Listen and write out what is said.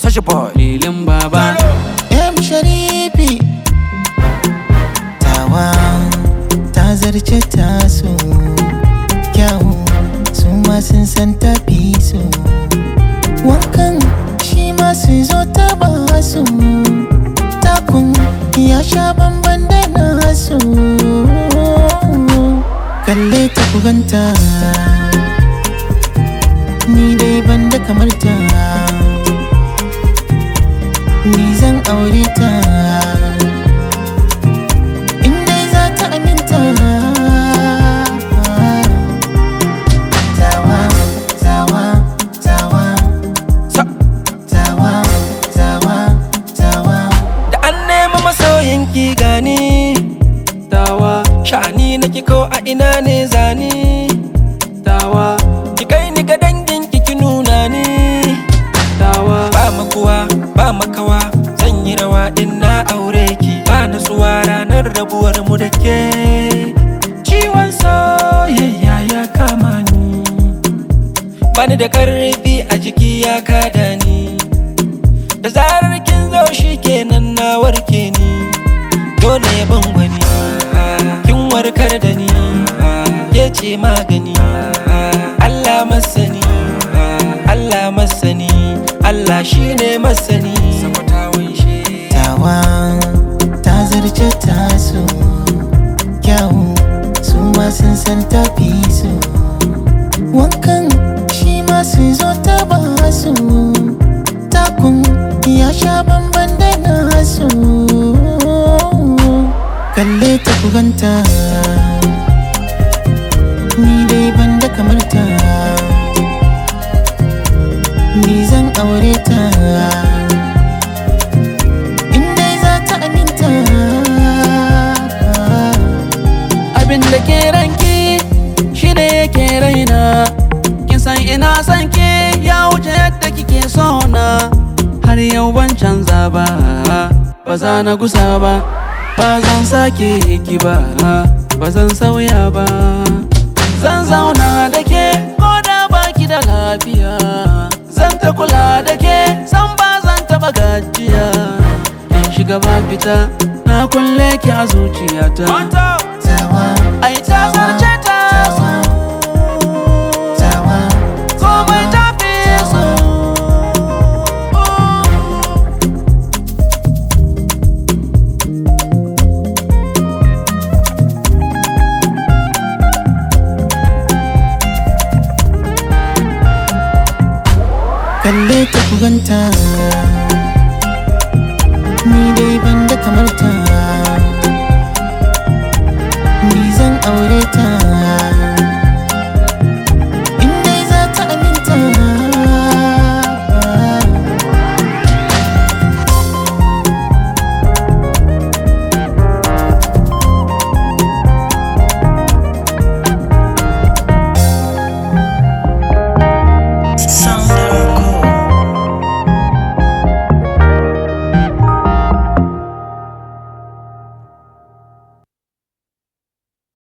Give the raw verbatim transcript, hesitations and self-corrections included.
Such a boy Lilin baba M Sharifi tawa ta zarce taso kyawu su ma sun san tafi su wankan shi ma su zo ta ba su takun ya sha bamban da nasu kalle ta kuganta ni dai banda kamar ta ni zan aure ta in dai za ta aminta tawa tawa tawa tawa tawa tawa da an nema masoyinki gani tawa sha'ani nake ko a ina ne zani tawa ki kai ni ga danginki ki nuna ni tawa ba makuwa ba makawa zan yi rawa in na aure ki ba nasuwa ranar rabuwar mu da ke ciwon soyayya ya kama ni bani da karfi a jiki ya kada ni da zarar kin zo shi kenan na warke ni dole ya ban wani kin warkar da ni ke ce magani Allah masani Allah masani Allah shine masani tawa ta zarce taso kyawu su ma sun san tafi su wankan shi ma su zo ta ba su takun ya sha bamban da nasu kalle ta kuganta ni dai banda kamar ta ni zan aure ta in dai za ta aminta abin da ke ranki shi ne yake raina kin san ina san ki ya wuce yadda kike so na har yau ban canza ba ba za na gusa ba ba zan sake ki ba ba zan sauya ba zan zauna da ke ko da baki da lafiya zan ta kula da ke san ba zan taba gajiya in shiga ba fita na kulle ki a zuciyata tawa ai ta zarce ta so tawa komai ta fi so kalle ta kuganta ni dai banda kamar ta ni zan aure ta in dai za ta aminta Sound